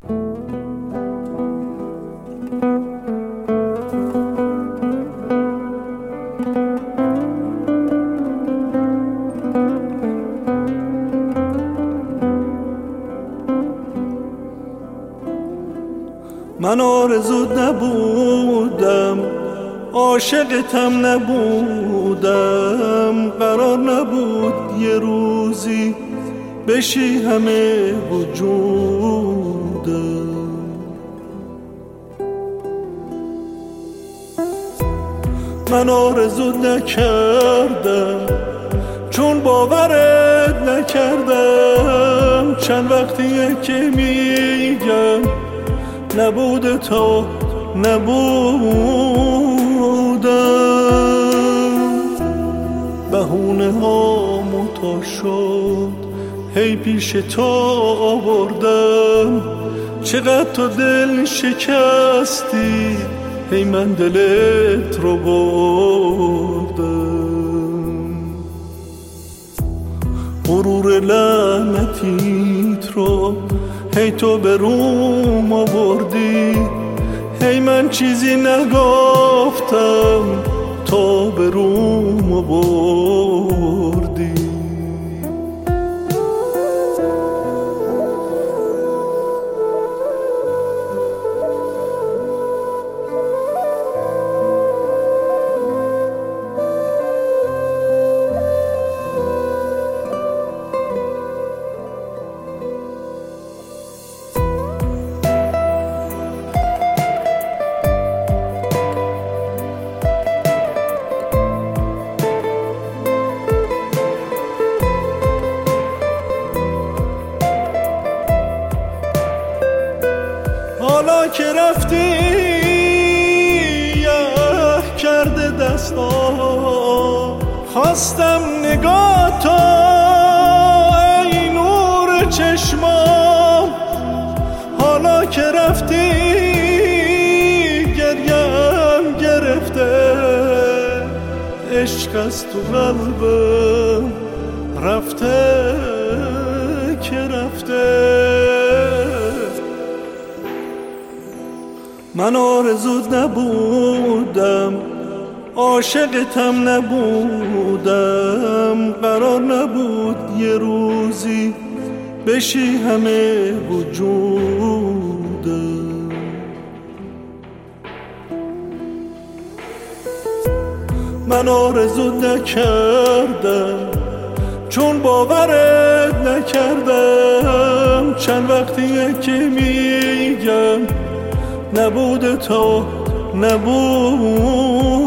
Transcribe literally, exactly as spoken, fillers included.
من آرزوت نبودم، عاشقتم نبودم، قرار نبود یه روزی بشی همه وجودم. من آرزوت نکردم چون باورت نکردم، چند وقتیه که میگم نبوده تا نبودم. بهونه هامو تا شد هی پیش تو آوردم، چقدر تو دل شکستی هی من دلت رو بردم. غرور لعنتیت رو هی تو به روم آوردی، هی من چیزی نگفتم تو به روم آوردی. حالا که رفتی یه کرده دستا، خواستم نگاه تو ای نور چشمام. حالا که رفتی گریم گرفته، عشق از تو قلبم رفته که رفته. من آرزوت نبودم، عاشقتم نبودم، قرار نبود یه روزی بشی همه وجودم. من آرزوت نکردم چون باورت نکردم، چند وقتیه که میگم نبوده تا نبود.